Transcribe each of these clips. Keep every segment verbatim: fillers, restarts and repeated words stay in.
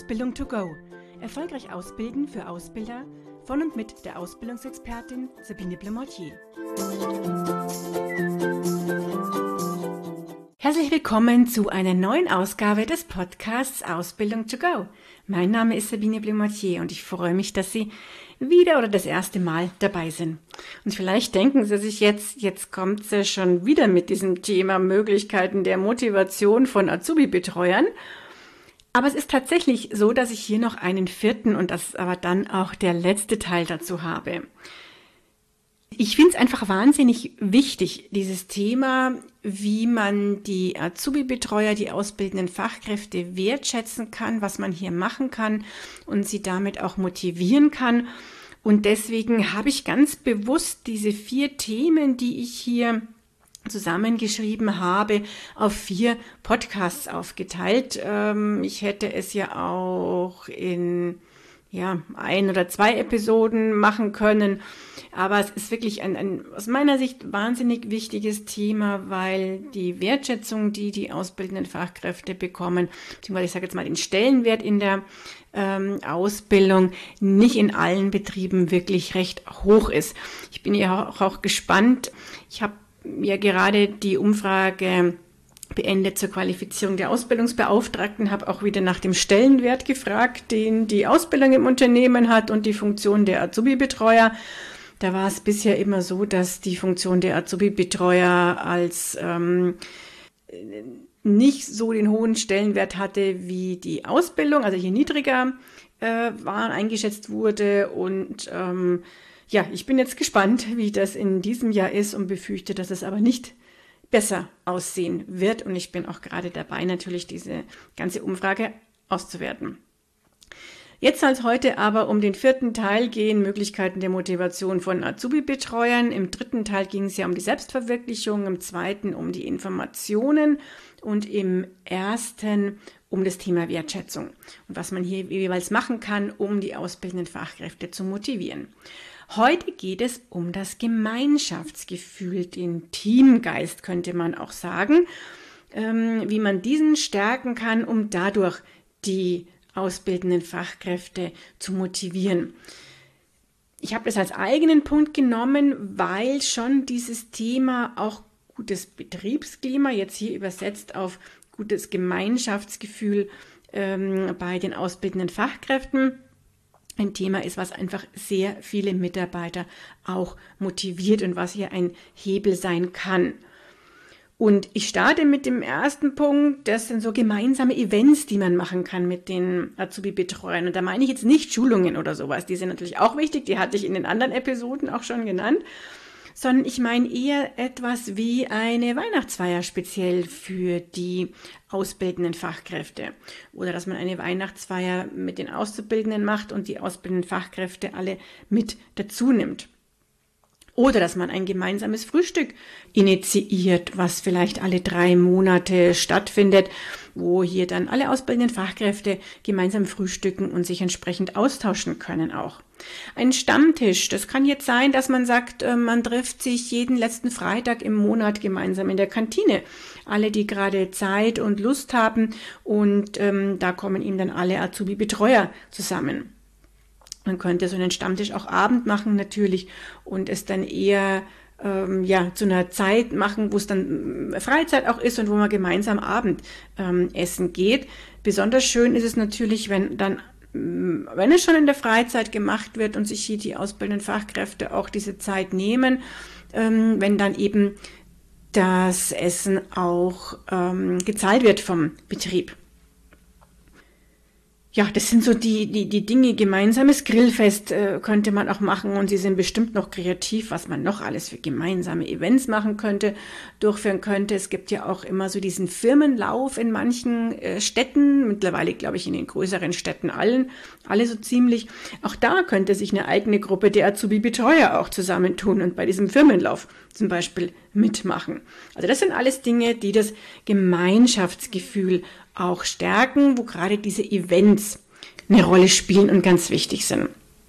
Ausbildung to go. Erfolgreich ausbilden für Ausbilder von und mit der Ausbildungsexpertin Sabine Blemortier. Herzlich willkommen zu einer neuen Ausgabe des Podcasts Ausbildung to go. Mein Name ist Sabine Blemortier und ich freue mich, dass Sie wieder oder das erste Mal dabei sind. Und vielleicht denken Sie sich jetzt, jetzt kommt sie schon wieder mit diesem Thema Möglichkeiten der Motivation von Azubi-Betreuern. Aber es ist tatsächlich so, dass ich hier noch einen vierten und das ist aber dann auch der letzte Teil dazu habe. Ich finde es einfach wahnsinnig wichtig, dieses Thema, wie man die Azubi-Betreuer, die ausbildenden Fachkräfte wertschätzen kann, was man hier machen kann und sie damit auch motivieren kann. Und deswegen habe ich ganz bewusst diese vier Themen, die ich hier zusammengeschrieben habe, auf vier Podcasts aufgeteilt. Ich hätte es ja auch in ja, ein oder zwei Episoden machen können, aber es ist wirklich ein, ein aus meiner Sicht wahnsinnig wichtiges Thema, weil die Wertschätzung, die die ausbildenden Fachkräfte bekommen, beziehungsweise ich sage jetzt mal den Stellenwert in der ähm, Ausbildung, nicht in allen Betrieben wirklich recht hoch ist. Ich bin ja auch, auch gespannt. Ich habe ja gerade die Umfrage beendet zur Qualifizierung der Ausbildungsbeauftragten, habe auch wieder nach dem Stellenwert gefragt, den die Ausbildung im Unternehmen hat und die Funktion der Azubi-Betreuer. Da war es bisher immer so, dass die Funktion der Azubi-Betreuer als ähm, nicht so den hohen Stellenwert hatte wie die Ausbildung, also hier niedriger äh, war, eingeschätzt wurde und ähm, ja, ich bin jetzt gespannt, wie das in diesem Jahr ist und befürchte, dass es aber nicht besser aussehen wird. Und ich bin auch gerade dabei, natürlich diese ganze Umfrage auszuwerten. Jetzt soll es heute aber um den vierten Teil gehen, Möglichkeiten der Motivation von Azubi-Betreuern. Im dritten Teil ging es ja um die Selbstverwirklichung, im zweiten um die Informationen und im ersten um das Thema Wertschätzung und was man hier jeweils machen kann, um die ausbildenden Fachkräfte zu motivieren. Heute geht es um das Gemeinschaftsgefühl, den Teamgeist könnte man auch sagen, ähm, wie man diesen stärken kann, um dadurch die ausbildenden Fachkräfte zu motivieren. Ich habe das als eigenen Punkt genommen, weil schon dieses Thema auch gutes Betriebsklima, jetzt hier übersetzt auf gutes Gemeinschaftsgefühl ähm, bei den ausbildenden Fachkräften, ein Thema ist, was einfach sehr viele Mitarbeiter auch motiviert und was hier ein Hebel sein kann. Und ich starte mit dem ersten Punkt, das sind so gemeinsame Events, die man machen kann mit den Azubi-Betreuern. Und da meine ich jetzt nicht Schulungen oder sowas, die sind natürlich auch wichtig, die hatte ich in den anderen Episoden auch schon genannt, sondern ich meine eher etwas wie eine Weihnachtsfeier speziell für die ausbildenden Fachkräfte oder dass man eine Weihnachtsfeier mit den Auszubildenden macht und die ausbildenden Fachkräfte alle mit dazu nimmt. Oder dass man ein gemeinsames Frühstück initiiert, was vielleicht alle drei Monate stattfindet, wo hier dann alle ausbildenden Fachkräfte gemeinsam frühstücken und sich entsprechend austauschen können auch. Ein Stammtisch, das kann jetzt sein, dass man sagt, man trifft sich jeden letzten Freitag im Monat gemeinsam in der Kantine. Alle, die gerade Zeit und Lust haben und ähm, da kommen eben dann alle Azubi-Betreuer zusammen. Man könnte so einen Stammtisch auch Abend machen natürlich und es dann eher ähm, ja zu einer Zeit machen, wo es dann Freizeit auch ist und wo man gemeinsam Abend ähm, essen geht. Besonders schön ist es natürlich, wenn dann, wenn es schon in der Freizeit gemacht wird und sich hier die ausbildenden Fachkräfte auch diese Zeit nehmen, ähm, wenn dann eben das Essen auch ähm, gezahlt wird vom Betrieb. Ja, das sind so die, die, die Dinge. Gemeinsames Grillfest äh, könnte man auch machen und Sie sind bestimmt noch kreativ, was man noch alles für gemeinsame Events machen könnte, durchführen könnte. Es gibt ja auch immer so diesen Firmenlauf in manchen äh, Städten, mittlerweile glaube ich in den größeren Städten allen, alle so ziemlich. Auch da könnte sich eine eigene Gruppe der Azubi-Betreuer auch zusammentun und bei diesem Firmenlauf zum Beispiel mitmachen. Also das sind alles Dinge, die das Gemeinschaftsgefühl auch stärken, wo gerade diese Events eine Rolle spielen und ganz wichtig sind.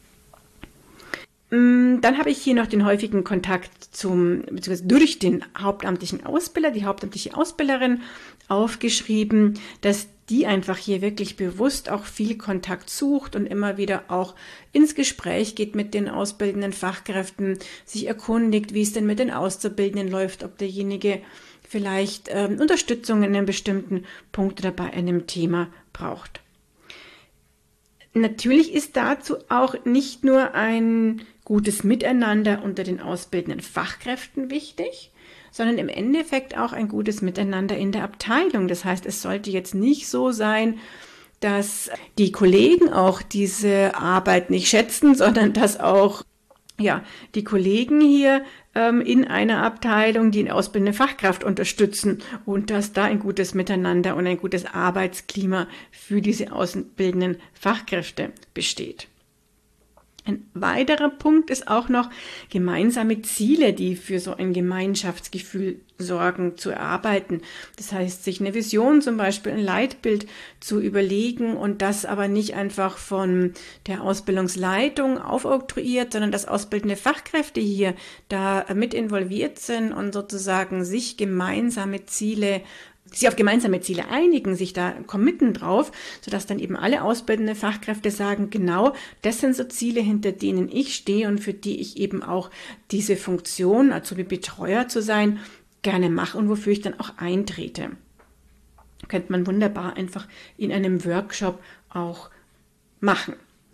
Dann habe ich hier noch den häufigen Kontakt zum, beziehungsweise durch den hauptamtlichen Ausbilder, die hauptamtliche Ausbilderin aufgeschrieben, dass die einfach hier wirklich bewusst auch viel Kontakt sucht und immer wieder auch ins Gespräch geht mit den ausbildenden Fachkräften, sich erkundigt, wie es denn mit den Auszubildenden läuft, ob derjenige vielleicht ähm, Unterstützung in einem bestimmten Punkt oder bei einem Thema braucht. Natürlich ist dazu auch nicht nur ein gutes Miteinander unter den ausbildenden Fachkräften wichtig, sondern im Endeffekt auch ein gutes Miteinander in der Abteilung. Das heißt, es sollte jetzt nicht so sein, dass die Kollegen auch diese Arbeit nicht schätzen, sondern dass auch ja, die Kollegen hier ähm, in einer Abteilung, die eine ausbildende Fachkraft unterstützen und dass da ein gutes Miteinander und ein gutes Arbeitsklima für diese ausbildenden Fachkräfte besteht. Ein weiterer Punkt ist auch noch gemeinsame Ziele, die für so ein Gemeinschaftsgefühl sorgen, zu erarbeiten. Das heißt, sich eine Vision, zum Beispiel ein Leitbild zu überlegen und das aber nicht einfach von der Ausbildungsleitung aufoktroyiert, sondern dass ausbildende Fachkräfte hier da mit involviert sind und sozusagen sich gemeinsame Ziele sich auf gemeinsame Ziele einigen, sich da committen drauf, sodass dann eben alle ausbildende Fachkräfte sagen, genau, das sind so Ziele, hinter denen ich stehe und für die ich eben auch diese Funktion, also wie Betreuer zu sein, gerne mache und wofür ich dann auch eintrete. Könnte man wunderbar einfach in einem Workshop auch machen.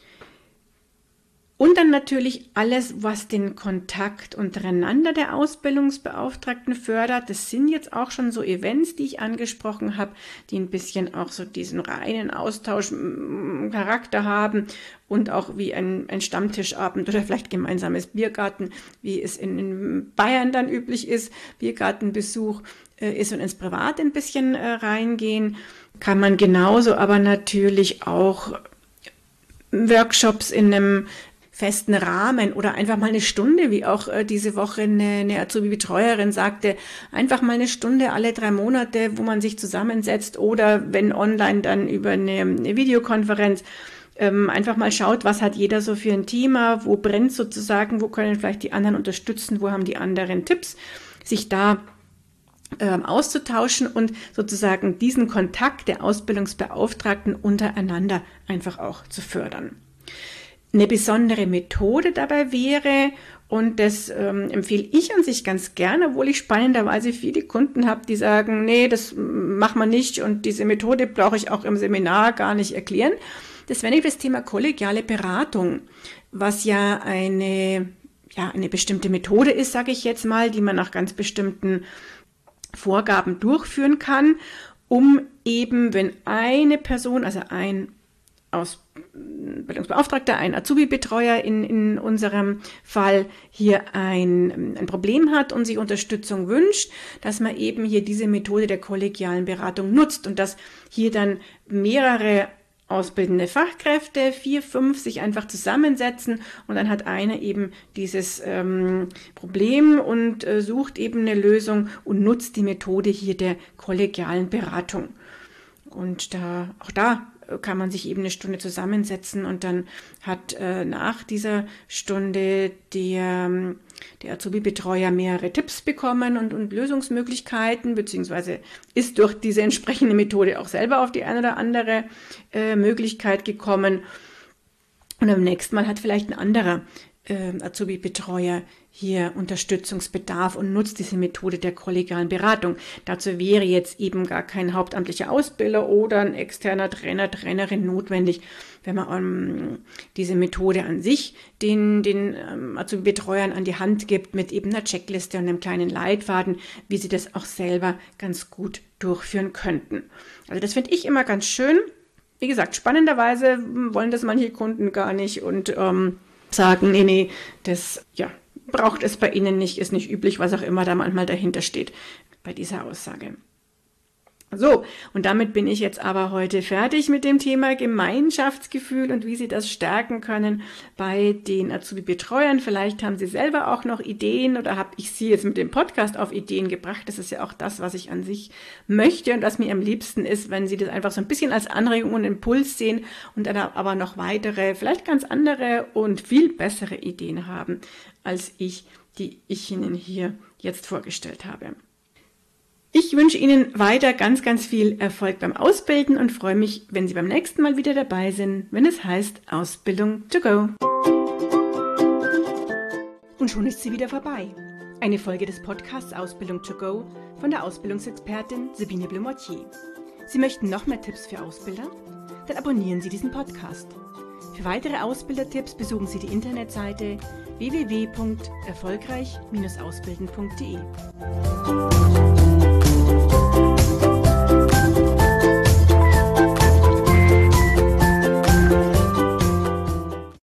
Und dann natürlich alles, was den Kontakt untereinander der Ausbildungsbeauftragten fördert. Das sind jetzt auch schon so Events, die ich angesprochen habe, die ein bisschen auch so diesen reinen Austauschcharakter haben und auch wie ein, ein Stammtischabend oder vielleicht gemeinsames Biergarten, wie es in Bayern dann üblich ist, Biergartenbesuch äh, ist und ins Privat ein bisschen äh, reingehen. Kann man genauso aber natürlich auch Workshops in einem festen Rahmen oder einfach mal eine Stunde, wie auch äh, diese Woche eine, eine Azubi-Betreuerin sagte, einfach mal eine Stunde alle drei Monate, wo man sich zusammensetzt oder wenn online dann über eine, eine Videokonferenz ähm, einfach mal schaut, was hat jeder so für ein Thema, wo brennt sozusagen, wo können vielleicht die anderen unterstützen, wo haben die anderen Tipps, sich da ähm, auszutauschen und sozusagen diesen Kontakt der Ausbildungsbeauftragten untereinander einfach auch zu fördern. Eine besondere Methode dabei wäre, und das ähm, empfehle ich an sich ganz gerne, obwohl ich spannenderweise viele Kunden habe, die sagen, nee, das machen wir nicht und diese Methode brauche ich auch im Seminar gar nicht erklären. Das wäre das Thema kollegiale Beratung, was ja eine, ja, eine bestimmte Methode ist, sage ich jetzt mal, die man nach ganz bestimmten Vorgaben durchführen kann, um eben, wenn eine Person, also ein Ausbildungsbeauftragter, ein Azubi-Betreuer in, in unserem Fall hier ein, ein Problem hat und sich Unterstützung wünscht, dass man eben hier diese Methode der kollegialen Beratung nutzt und dass hier dann mehrere ausbildende Fachkräfte, vier, fünf, sich einfach zusammensetzen und dann hat einer eben dieses ähm, Problem und äh, sucht eben eine Lösung und nutzt die Methode hier der kollegialen Beratung. Und da, auch da kann man sich eben eine Stunde zusammensetzen und dann hat äh, nach dieser Stunde der, der Azubi-Betreuer mehrere Tipps bekommen und, und Lösungsmöglichkeiten, beziehungsweise ist durch diese entsprechende Methode auch selber auf die eine oder andere äh, Möglichkeit gekommen. Und am nächsten Mal hat vielleicht ein anderer äh, Azubi-Betreuer hier Unterstützungsbedarf und nutzt diese Methode der kollegialen Beratung. Dazu wäre jetzt eben gar kein hauptamtlicher Ausbilder oder ein externer Trainer, Trainerin notwendig, wenn man ähm, diese Methode an sich den, den ähm, Azubi-Betreuern an die Hand gibt mit eben einer Checkliste und einem kleinen Leitfaden, wie sie das auch selber ganz gut durchführen könnten. Also das finde ich immer ganz schön. Wie gesagt, spannenderweise wollen das manche Kunden gar nicht und ähm, sagen, nee, nee, das, ja, braucht es bei Ihnen nicht, ist nicht üblich, was auch immer da manchmal dahinter steht bei dieser Aussage. So, und damit bin ich jetzt aber heute fertig mit dem Thema Gemeinschaftsgefühl und wie Sie das stärken können bei den Azubi-Betreuern. Vielleicht haben Sie selber auch noch Ideen oder habe ich Sie jetzt mit dem Podcast auf Ideen gebracht. Das ist ja auch das, was ich an sich möchte und was mir am liebsten ist, wenn Sie das einfach so ein bisschen als Anregung und Impuls sehen und dann aber noch weitere, vielleicht ganz andere und viel bessere Ideen haben, als ich, die ich Ihnen hier jetzt vorgestellt habe. Ich wünsche Ihnen weiter ganz, ganz viel Erfolg beim Ausbilden und freue mich, wenn Sie beim nächsten Mal wieder dabei sind, wenn es heißt Ausbildung to go. Und schon ist sie wieder vorbei. Eine Folge des Podcasts Ausbildung to go von der Ausbildungsexpertin Sabine Blumottier. Sie möchten noch mehr Tipps für Ausbilder? Dann abonnieren Sie diesen Podcast. Für weitere Ausbildertipps besuchen Sie die Internetseite w w w punkt erfolgreich Bindestrich ausbilden punkt de.